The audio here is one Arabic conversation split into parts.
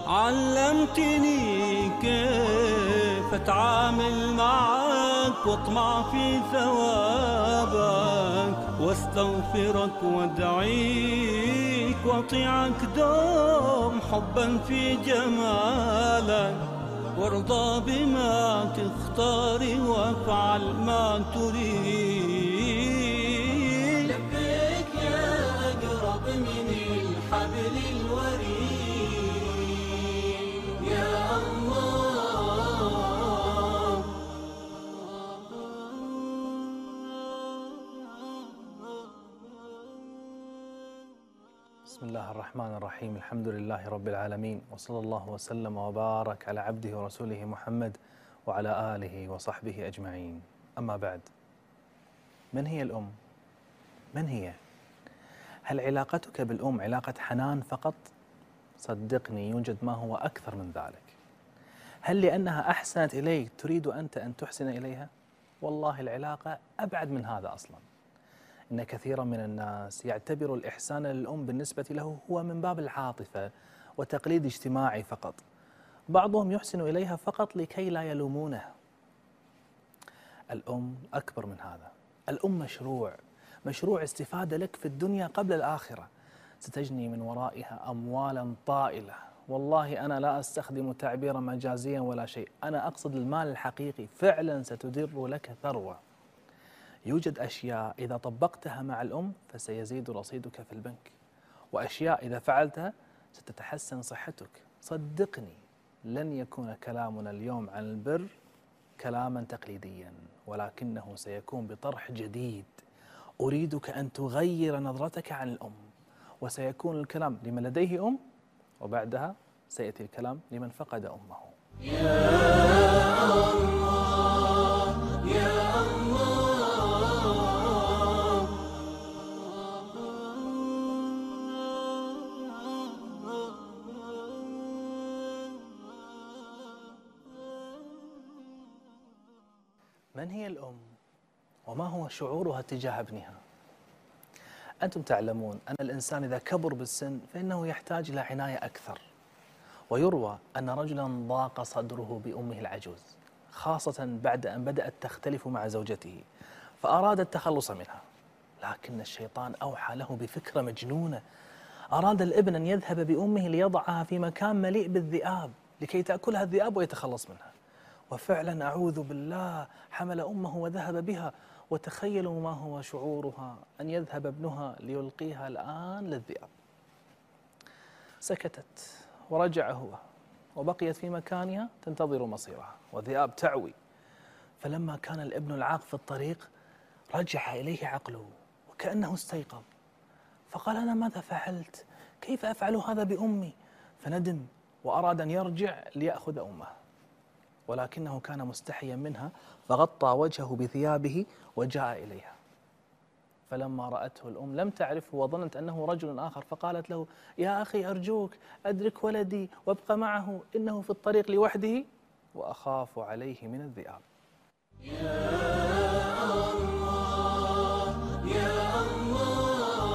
علمتني كيف اتعامل معك واطمع في ثوابك واستغفرك وادعيك واطيعك دوم حبا في جمالك وارضى بما تختار وافعل ما تريد. لبيك يا أقرب من الحبل الوريد يا الله. بسم الله الرحمن الرحيم. الحمد لله رب العالمين، وصلى الله وسلم وبارك على عبده ورسوله محمد وعلى آله وصحبه أجمعين. أما بعد، من هي الأم؟ من هي؟ هل علاقتك بالأم علاقة حنان فقط؟ صدقني يوجد ما هو أكثر من ذلك. هل لأنها أحسنت إليك تريد أنت أن تحسن إليها؟ والله العلاقة أبعد من هذا أصلاً. إن كثيرا من الناس يعتبر الإحسان للأم بالنسبة له هو من باب العاطفة وتقليد اجتماعي فقط. بعضهم يحسن إليها فقط لكي لا يلومونه. الأم أكبر من هذا. الأم مشروع استفادة لك في الدنيا قبل الآخرة. ستجني من ورائها أموالا طائلة. والله أنا لا أستخدم تعبيرا مجازيا ولا شيء، أنا أقصد المال الحقيقي. فعلا ستدر لك ثروة. يوجد أشياء إذا طبقتها مع الأم فسيزيد رصيدك في البنك، وأشياء إذا فعلتها ستتحسن صحتك. صدقني لن يكون كلامنا اليوم عن البر كلاما تقليديا، ولكنه سيكون بطرح جديد. أريدك أن تغير نظرتك عن الأم، وسيكون الكلام لمن لديه أم، وبعدها سيأتي الكلام لمن فقد أمه. يا الله يا الله. من هي الأم؟ وما هو شعورها تجاه ابنها؟ أنتم تعلمون أن الإنسان إذا كبر بالسن فإنه يحتاج إلى عناية أكثر. ويروى أن رجلا ضاق صدره بأمه العجوز، خاصة بعد أن بدأت تختلف مع زوجته، فأراد التخلص منها. لكن الشيطان أوحى له بفكرة مجنونة. أراد الابن أن يذهب بأمه ليضعها في مكان مليء بالذئاب لكي تأكلها الذئاب ويتخلص منها. وفعلا أعوذ بالله حمل أمه وذهب بها. وتخيلوا ما هو شعورها أن يذهب ابنها ليلقيها الآن للذئاب. سكتت ورجع هو، وبقيت في مكانها تنتظر مصيرها، والذئاب تعوي. فلما كان الابن العاق في الطريق رجع إليه عقله وكأنه استيقظ، فقال: أنا ماذا فعلت؟ كيف أفعل هذا بأمي؟ فندم وأراد أن يرجع ليأخذ أمه، ولكنه كان مستحيا منها، فغطى وجهه بثيابه وجاء إليها. فلما رأته الأم لم تعرفه وظنت أنه رجل آخر، فقالت له: يا أخي أرجوك أدرك ولدي وابق معه، إنه في الطريق لوحده وأخاف عليه من الذئاب. يا الله يا الله.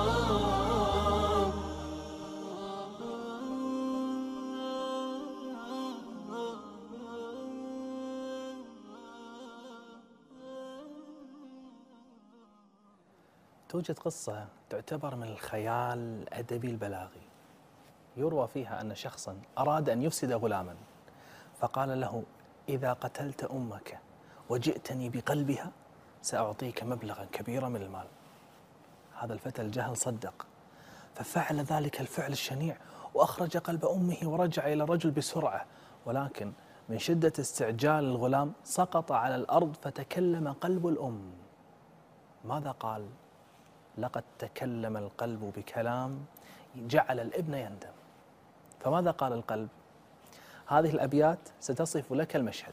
توجد قصة تعتبر من الخيال الأدبي البلاغي، يروى فيها أن شخصا أراد أن يفسد غلاما، فقال له: إذا قتلت أمك وجئتني بقلبها سأعطيك مبلغا كبيرا من المال. هذا الفتى الجهل صدق، ففعل ذلك الفعل الشنيع وأخرج قلب أمه ورجع إلى الرجل بسرعة، ولكن من شدة استعجال الغلام سقط على الأرض فتكلم قلب الأم. ماذا قال؟ لقد تكلم القلب بكلام جعل الابن يندم. فماذا قال القلب؟ هذه الأبيات ستصف لك المشهد: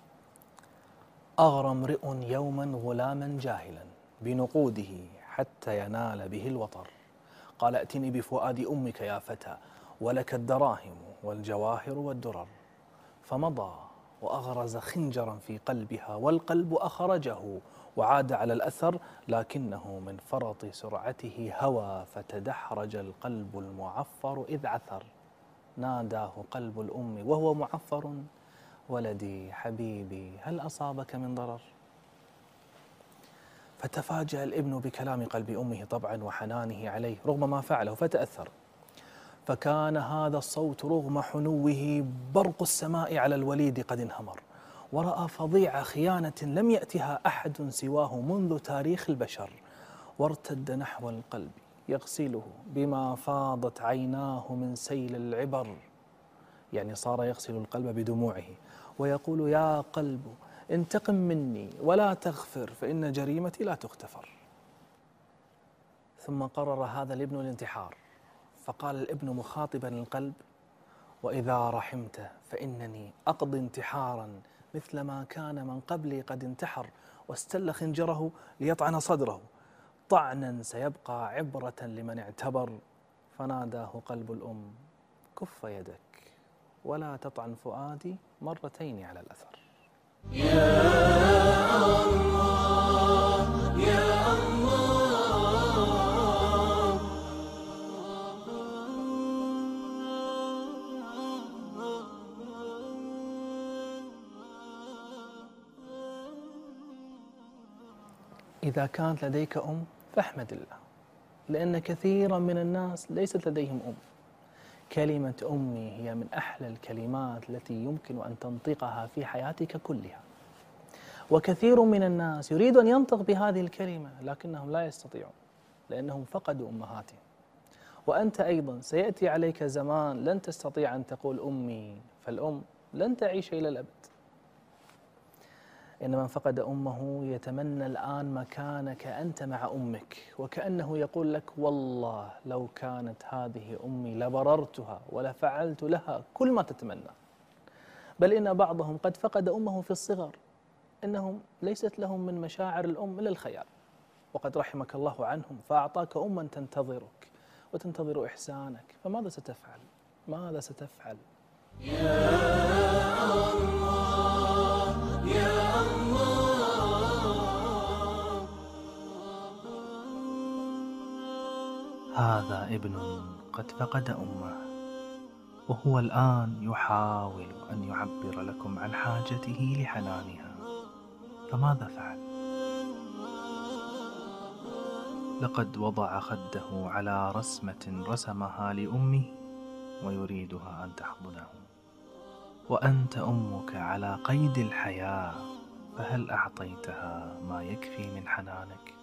أغرى امرئ يوما غلاما جاهلا بنقوده حتى ينال به الوطر، قال: ائتني بفؤاد أمك يا فتى ولك الدراهم والجواهر والدرر. فمضى وأغرز خنجرا في قلبها، والقلب أخرجه وعاد على الأثر، لكنه من فرط سرعته هوى فتدحرج القلب المعفر إذ عثر. ناداه قلب الأم وهو معفر: ولدي حبيبي هل أصابك من ضرر؟ فتفاجأ الابن بكلام قلب أمه طبعا وحنانه عليه رغم ما فعله، فتأثر. فكان هذا الصوت رغم حنوه برق السماء على الوليد قد انهمر، ورأى فظيع خيانة لم يأتها أحد سواه منذ تاريخ البشر، وارتد نحو القلب يغسله بما فاضت عيناه من سيل العبر. يعني صار يغسل القلب بدموعه ويقول: يا قلب انتقم مني ولا تغفر فإن جريمتي لا تغتفر. ثم قرر هذا الابن الانتحار، فقال الابن مخاطبا القلب: وإذا رحمت فإنني أقضي انتحارا مثل ما كان من قبلي قد انتحر واستل خنجره ليطعن صدره، طعنا سيبقى عبرة لمن اعتبر. فناداه قلب الأم: كف يدك ولا تطعن فؤادي مرتين على الأثر. إذا كانت لديك أم فاحمد الله، لأن كثيرا من الناس ليست لديهم أم. كلمة أمي هي من أحلى الكلمات التي يمكن أن تنطقها في حياتك كلها، وكثير من الناس يريد أن ينطق بهذه الكلمة لكنهم لا يستطيعون لأنهم فقدوا أمهاتهم. وأنت أيضا سيأتي عليك زمان لن تستطيع أن تقول أمي، فالأم لن تعيش إلى الأبد. إن من فقد أمه يتمنى الآن مكانك أنت مع أمك، وكأنه يقول لك: والله لو كانت هذه أمي لبررتها ولفعلت لها كل ما تتمنى. بل إن بعضهم قد فقد أمه في الصغر، إنهم ليست لهم من مشاعر الأم إلا الخيال، وقد رحمك الله عنهم فأعطاك أما تنتظرك وتنتظر إحسانك، فماذا ستفعل؟ ماذا ستفعل؟ هذا ابن قد فقد أمه وهو الآن يحاول أن يعبر لكم عن حاجته لحنانها، فماذا فعل؟ لقد وضع خده على رسمة رسمها لأمه ويريدها أن تحضنه، وأنت أمك على قيد الحياة، فهل أعطيتها ما يكفي من حنانك؟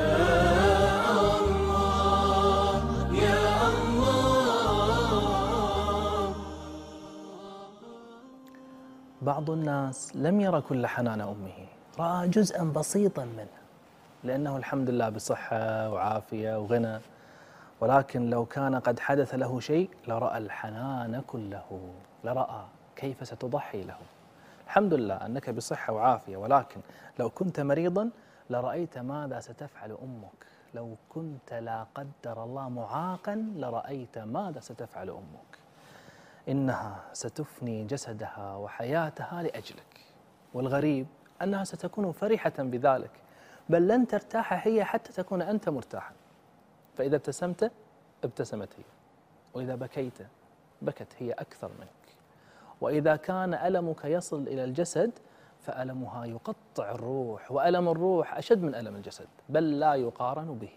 بعض الناس لم يرى كل حنان أمه، رأى جزءا بسيطا منه لأنه الحمد لله بصحة وعافية وغنى، ولكن لو كان قد حدث له شيء لرأى الحنان كله، لرأى كيف ستضحي له. الحمد لله أنك بصحة وعافية، ولكن لو كنت مريضا لرأيت ماذا ستفعل أمك. لو كنت لا قدر الله معاقا لرأيت ماذا ستفعل أمك. إنها ستفني جسدها وحياتها لأجلك، والغريب أنها ستكون فرحة بذلك، بل لن ترتاح هي حتى تكون أنت مرتاحا. فإذا ابتسمت ابتسمت هي، وإذا بكيت بكت هي أكثر منك. وإذا كان ألمك يصل إلى الجسد فألمها يقطع الروح، وألم الروح أشد من ألم الجسد، بل لا يقارن به.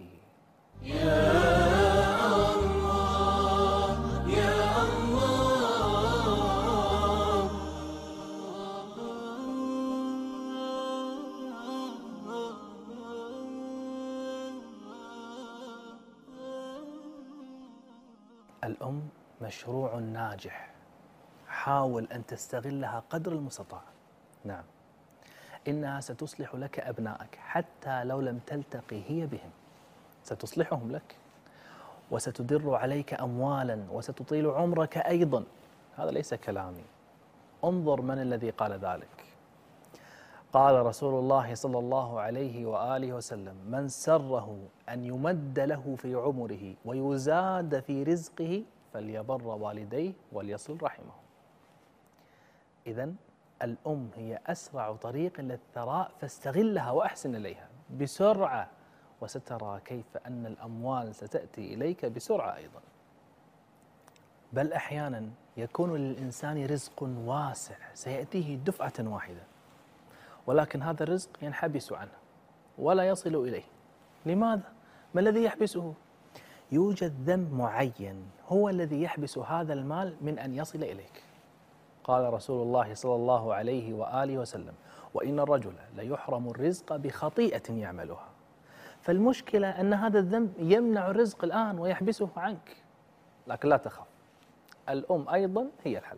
الأم مشروع ناجح، حاول أن تستغلها قدر المستطاع. نعم، إنها ستصلح لك أبنائك حتى لو لم تلتقي هي بهم، ستصلحهم لك، وستدر عليك أموالا، وستطيل عمرك أيضا. هذا ليس كلامي، انظر من الذي قال ذلك. قال رسول الله صلى الله عليه وآله وسلم: من سره أن يمد له في عمره ويزاد في رزقه فليبر والديه وليصل رحمه. إذن الأم هي أسرع طريق للثراء، فاستغلها وأحسن إليها بسرعة، وسترى كيف أن الأموال ستأتي إليك بسرعة أيضا. بل أحيانا يكون للإنسان رزق واسع سيأتيه دفعة واحدة، ولكن هذا الرزق ينحبس عنه ولا يصل إليه. لماذا؟ ما الذي يحبسه؟ يوجد ذنب معين هو الذي يحبس هذا المال من أن يصل إليك. قال رسول الله صلى الله عليه وآله وسلم: وإن الرجل ليحرم الرزق بخطيئة يعملها. فالمشكلة أن هذا الذنب يمنع الرزق الآن ويحبسه عنك، لكن لا تخف، الأم أيضا هي الحل.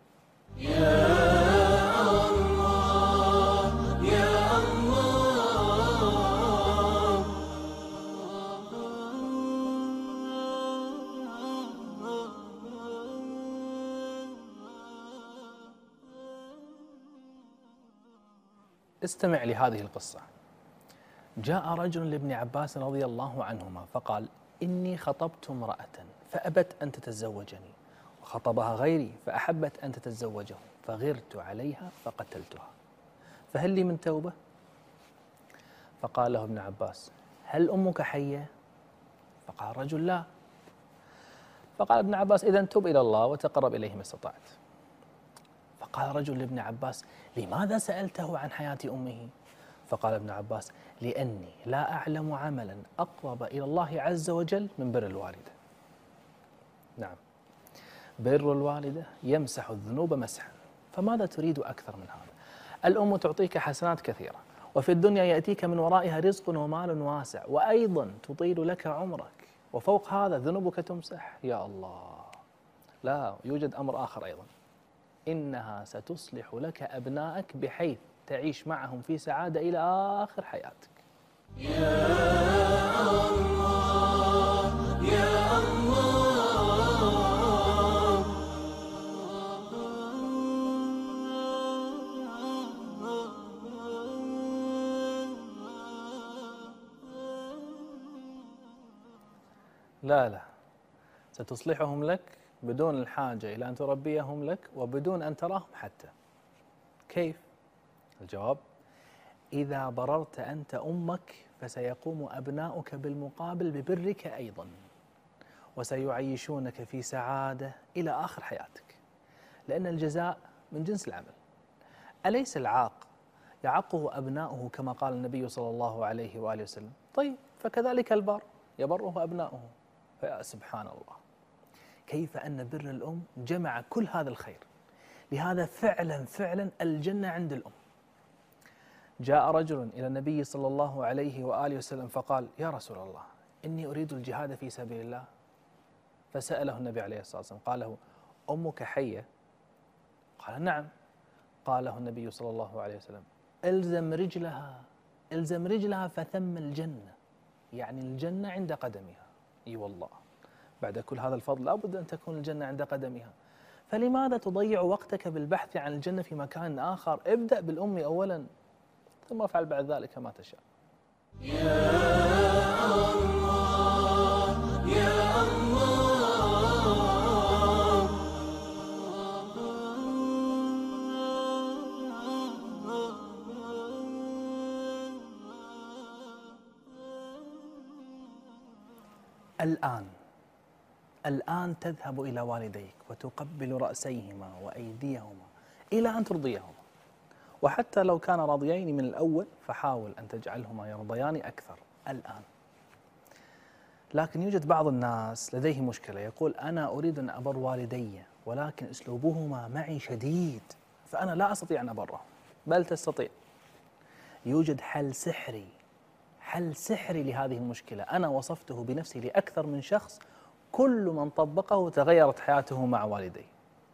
استمع لهذه القصة. جاء رجل لابن عباس رضي الله عنهما فقال: إني خطبت امرأة فأبت أن تتزوجني، وخطبها غيري فأحبت أن تتزوجه، فغرت عليها فقتلتها، فهل لي من توبة؟ فقال له ابن عباس: هل أمك حية؟ فقال الرجل: لا. فقال ابن عباس: إذن تب إلى الله وتقرب إليه ما استطعت. فقال رجل لابن عباس: لماذا سألته عن حياة أمه؟ فقال ابن عباس: لأني لا أعلم عملا أقرب إلى الله عز وجل من بر الوالدة. نعم، بر الوالدة يمسح الذنوب مسحا، فماذا تريد أكثر من هذا؟ الأم تعطيك حسنات كثيرة، وفي الدنيا يأتيك من ورائها رزق ومال واسع، وأيضا تطيل لك عمرك، وفوق هذا ذنوبك تمسح. يا الله، لا، يوجد أمر آخر أيضا، إنها ستصلح لك أبنائك بحيث تعيش معهم في سعادة إلى آخر حياتك. يا الله يا الله. لا، ستصلحهم لك بدون الحاجة إلى أن تربيهم لك وبدون أن تراهم حتى. كيف؟ الجواب: إذا بررت أنت أمك فسيقوم أبناؤك بالمقابل ببرك أيضا، وسيعيشونك في سعادة إلى آخر حياتك، لأن الجزاء من جنس العمل. أليس العاق يعقه أبناؤه كما قال النبي صلى الله عليه وآله وسلم؟ طيب، فكذلك البر يبره أبناؤه. فيا سبحان الله، كيف أن بر الأم جمع كل هذا الخير. لهذا فعلا الجنة عند الأم. جاء رجل إلى النبي صلى الله عليه وآله وسلم فقال: يا رسول الله، إني أريد الجهاد في سبيل الله. فسأله النبي عليه الصلاة والسلام قال له: أمك حية؟ قال: نعم. قال له النبي صلى الله عليه وسلم: الزم رجلها فثم الجنة، يعني الجنة عند قدمها. اي والله، بعد كل هذا الفضل لابد أن تكون الجنة عند قدمها. فلماذا تضيع وقتك بالبحث عن الجنة في مكان آخر؟ ابدأ بالأم أولا، ثم افعل بعد ذلك ما تشاء. يا الله يا الله. الآن تذهب إلى والديك وتقبل رأسيهما وأيديهما إلى أن ترضيهما، وحتى لو كان راضيين من الأول فحاول أن تجعلهما يرضيان أكثر الآن. لكن يوجد بعض الناس لديه مشكلة، يقول: أنا أريد أن أبر والدي ولكن أسلوبهما معي شديد، فأنا لا أستطيع أن أبرهم. بل تستطيع. يوجد حل سحري لهذه المشكلة، أنا وصفته بنفسي لأكثر من شخص، كل من طبقه تغيرت حياته مع والديه.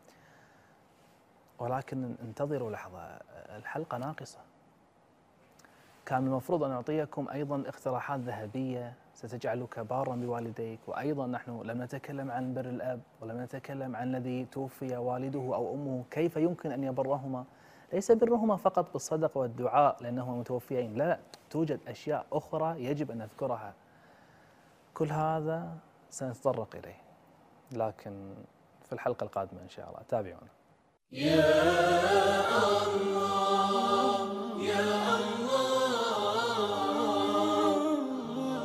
ولكن انتظروا لحظة، الحلقة ناقصة. كان المفروض أن أعطيكم أيضا اقتراحات ذهبية ستجعلك بارا بوالديك، وأيضا نحن لم نتكلم عن بر الأب، ولم نتكلم عن الذي توفي والده أو أمه كيف يمكن أن يبرهما. ليس برهما فقط بالصدقة والدعاء لأنهما متوفيين، لا، توجد أشياء أخرى يجب أن نذكرها. كل هذا سنتطرق إليه، لكن في الحلقة القادمة إن شاء الله. تابعونا. يا الله يا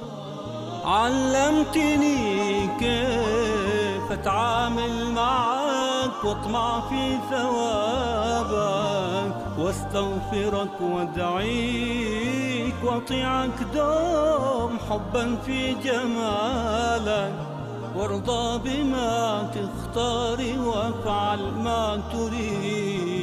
الله. علمتني كيف أتعامل مع واطمع في ثوابك، واستغفرك وادعيك واطيعك دوم حبا في جمالك، وارضى بما تختار وافعل ما تريد.